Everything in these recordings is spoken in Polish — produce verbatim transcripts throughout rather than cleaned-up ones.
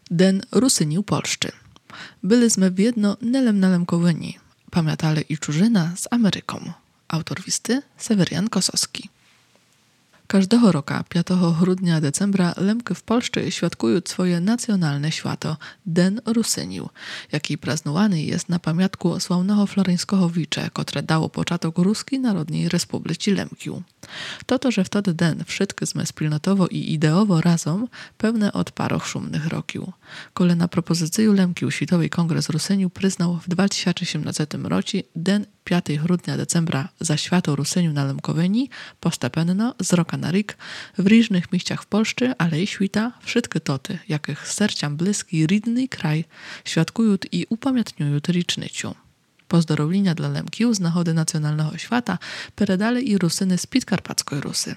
Den Rusynił Polszczy. Byliśmy w jedno nelem na Lemkowyni. Pamiętali i czużyna z Ameryką. Autor wisty Sewerian Kosowski. Każdego roku piątego grudnia decembra Lemky w Polsce świadkują swoje nacjonalne święto Den Rusynił, jaki praznowany jest na pamiątku sławnego floreńskiego wicze, które dało początek Ruskiej Narodnej Republice Lemkiu. To to, że wtedy den wszystkie sme wspólnotowo i ideowo razem, pełne od paroch szumnych rokił. Kole na propozycję Lemkiu Światowy Kongres Rusynił przyznał w dwa tysiące osiemnastym roku den piątego grudnia decembra za święto Rusyniu na Lemkowyni, postepенно, z roka na rik, w różnych miejscach w Polsce, ale i świta, wszystkie toty, jakich sercem bliski rydny kraj, świadkują i upamiętniują ricznyciu. Pozdrowienia dla Lemkiów z nagody nacjonalnego świata peredali i Rusyny z Podkarpackiej Rusy.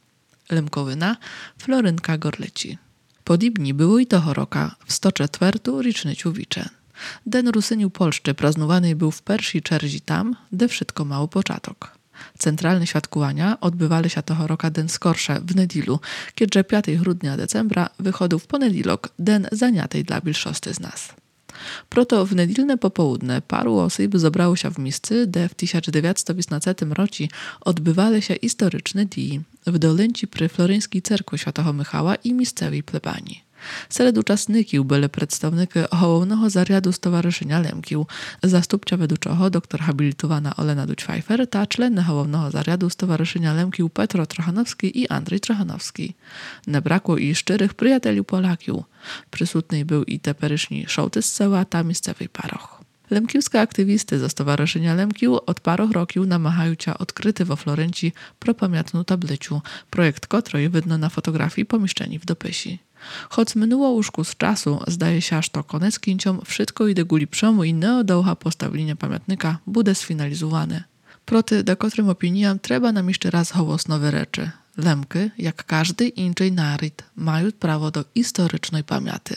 Lemkowyna, Florynka Gorleci. Podobnie było i toho roka, w sto czwartym rocznicę wicze. Den Rusynił Polszczy praznowany był w pierwszej czerzi tam, gdzie wszystko mało początek. Centralne świadkowania odbywali się toho roka den skorsze w niedzielu, kiedy piątego grudnia decembra wychodził w poniedziałek den zaniatej dla większości z nas. Proto w niedzielne popołudne paru osób zebrało się w miejscu, gdzie w tysiąc dziewięćset osiemnastym roku odbywały się historyczne dni w dolinci przy floreńskiej cerkwi świętego Michała i miejscowej plebanii. Wśród uczestników byli przedstawnicy Głównego Zarządu Stowarzyszenia Lemkiów, zastupcza wedłuczego doktor habilitowana Olena Duć-Pfeiffer, ta człeny Głównego Zarządu Stowarzyszenia Lemkiów Petro Trochanowski i Andrzej Trochanowski. Nie brakło i szczerych przyjaciół Polaków. Przysutny był i teperyczny sołtys z sela, ta miejscowej paroch. Lemkiewskie aktywisty ze Stowarzyszenia Lemkiów od paru roków namachają się odkryty we Florencji propamiętną tabliciu, projekt której widno na fotografii pomieszczeni w dopisie. Choć minęło łóżku z czasu, zdaje się, aż to koniec kinciom wszystko idzie guli przemu i neodałcha postawienia pamiętnika bude sfinalizowane. Proty, do którym opiniam, trzeba nam jeszcze raz hołos nowe rzeczy. Lemky, jak każdy inny naród, mają prawo do historycznej pamięci.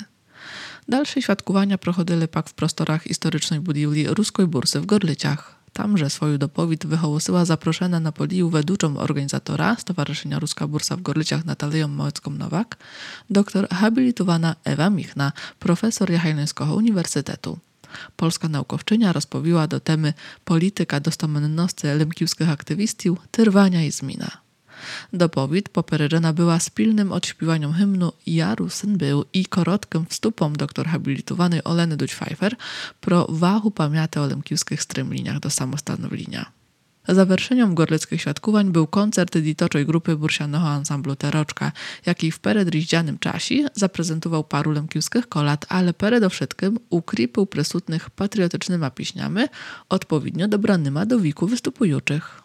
Dalsze świadkowania prochodziły pak w prostorach historycznej budowli Ruskiej Bursy w Gorlicach. Tamże swoją dopowiedź wyhołosiła zaproszona na podiju weduczą organizatora Stowarzyszenia Ruska Bursa w Gorlicach Natalią Małecką-Nowak, doktor habilitowana Ewa Michna, profesor Jagiellońskiego Uniwersytetu. Polska naukowczynia rozpowiła do temy polityka dostomenności lemkiewskich aktywistów, tyrwania i zmina. Dopowiedź poperedzona była spilnym odśpiewaniem hymnu Ja Rusyn był i korotkim wstupom doktor habilitowanej Oleny Duć-Pfeiffer pro wahu pamięci o lemkiewskich strymliniach do samostanowienia. Zawerzeniem gorlickich świadkowań był koncert ditoczej grupy bursianego ansamblu Teroczka, jaki w peredriździanym czasie zaprezentował paru lemkiewskich kolad, ale przede wszystkim ukrypił prysutnych patriotycznymi piśniami, odpowiednio dobranymi do wieku występujących.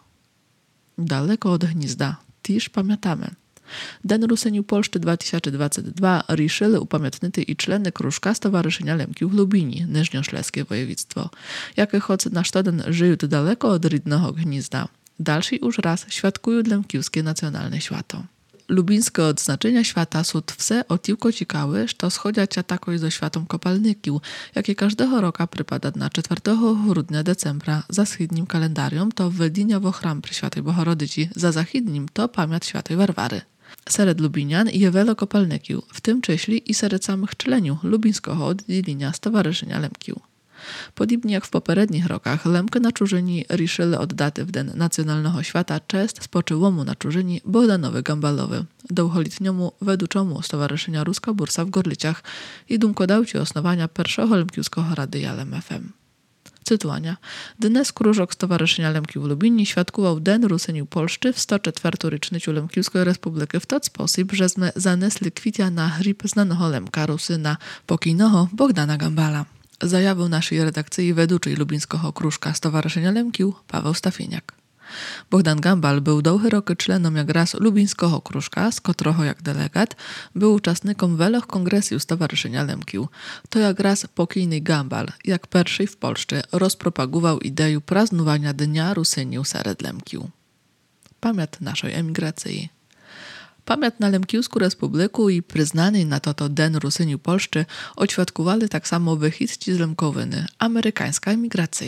Daleko od gniazda, też pamiętamy. Den Rusynił Polszczy dwa tysiące dwudziesty drugi riszyli upamiętnity i człeny krużka Stowarzyszenia Lemkiów w Lubini, Nyżnioszleskie województwo, jakie choć na sztoden żyją daleko od rydnego gniazda. Dalszy już raz świadkują lemkiewskie nacjonalne święto. Lubińskie odznaczenia świata są wse otiłko ciekawe, że schodziacia takoj ze światom kopalników, jakie każdego roku przypada na czwartego grudnia decembra za wschodnim kalendarium to Weldiniowo chram przy Świętej Bohorodyci, za zachodnim to pamiąt Świętej Warwary. Sered Lubinian je wiele kopalników, w tym cześli i sered samych członów lubińskiego oddzielenia Stowarzyszenia Lemkiów. Podobnie jak w poprzednich rokach, Lemky na Czużyni riszyli od daty w Den Nacjonalnego Świata cześć spoczyłomu na Czużyni Bogdanowy Gambalowy, długoletniemu weduczomu Stowarzyszenia Ruska Bursa w Gorlicach i dumkodawcy osnowania pierwszego lemkiewskiego radia L M F M. Cytuania. Dnes krużok Stowarzyszenia Lemkiów w Lubinie świadkował Den Rusynił Polszczy w sto czwartym rocznicę Lemkiewskiej Republiki w ten sposób, że sme zanesli kwitia na hrib znanego Lemka Rusyna pokojnego Bogdana Gambala. Zajawił naszej redakcji weduczej lubińskiego krużka Stowarzyszenia Lemkiów Paweł Stafieniak. Bogdan Gambal był długie roky członem jak raz lubińskiego krużka, z którego jak delegat był uczestnikiem wielu kongresów Stowarzyszenia Lemkiów. To jak raz pokojny Gambal, jak pierwszy w Polsce, rozpropagował ideę praznowania Dnia Rusynił sered Lemkiów. Pamięt naszej emigracji. Pamięt na Lemkiewską Republiku i przyznany na to to Den Rusynił Polszczy oświadkowali tak samo wychidźci z Lemkowyny, amerykańska emigracja.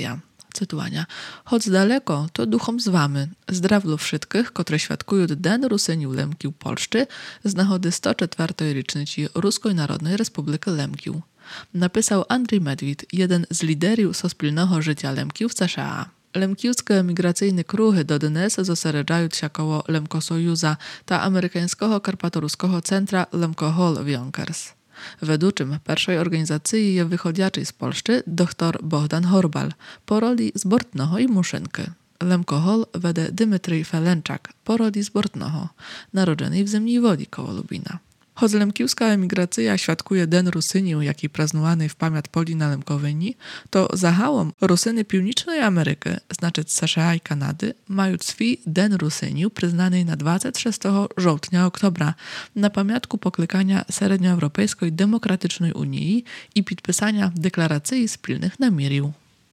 Cytowania. Choć daleko, to duchom z wami. Zdrawlu wszystkich, które świadkują Den Rusyniu Lemkił Polszczy z nagody sto czwartej rocznicy Ruskiej Narodnej Republiki Lemkił. Napisał Andrzej Medwid, jeden z liderów sospólnego życia Lemkiów w C S A. Lemkiewskie emigracyjne kruchy do D N S zosереджаją się koło Lemkosojuza ta amerykańskiego karpatoruskiego centra Lemkohol Wiąkers. Według pierwszej organizacji je wychodziaczy z Polszczy dr Bohdan Horbal po roli zbortnego i muszynki. Lemkohol wede Dymytryj Felenczak po roli zbortnego, narodzony w Zimnej Woli koło Lubina. Choć lemkiewska emigracja świadkuje Den Rusyniu, jaki praznowany w pamiąt Poli na Lemkowyni, to zahałom Rusyny Północnej Ameryki, znaczy C S A i Kanady, mają swój Den Rusyniu przyznany na dwudziestego szóstego żołtnia oktobra na pamiątku poklykania Średnioeuropejskiej Demokratycznej Unii i podpisania deklaracji wspólnych namierów.